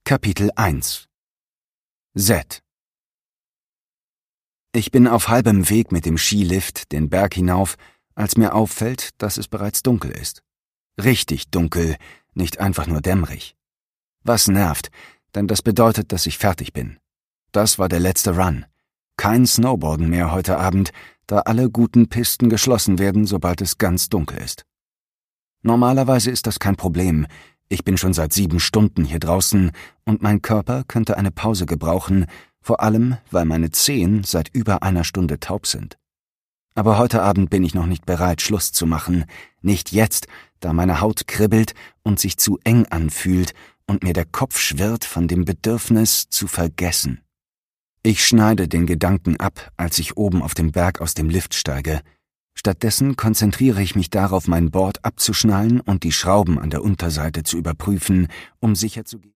Kapitel 1 Z Ich bin auf halbem Weg mit dem Skilift den Berg hinauf, als mir auffällt, dass es bereits dunkel ist. Richtig dunkel, nicht einfach nur dämmerig. Was nervt, denn das bedeutet, dass ich fertig bin. Das war der letzte Run. Kein Snowboarden mehr heute Abend, da alle guten Pisten geschlossen werden, sobald es ganz dunkel ist. Normalerweise ist das kein Problem. Ich bin schon seit 7 Stunden hier draußen und mein Körper könnte eine Pause gebrauchen, vor allem, weil meine Zehen seit über einer Stunde taub sind. Aber heute Abend bin ich noch nicht bereit, Schluss zu machen. Nicht jetzt, da meine Haut kribbelt und sich zu eng anfühlt und mir der Kopf schwirrt von dem Bedürfnis zu vergessen. Ich schneide den Gedanken ab, als ich oben auf dem Berg aus dem Lift steige. Stattdessen konzentriere ich mich darauf, mein Board abzuschnallen und die Schrauben an der Unterseite zu überprüfen, um sicherzugehen.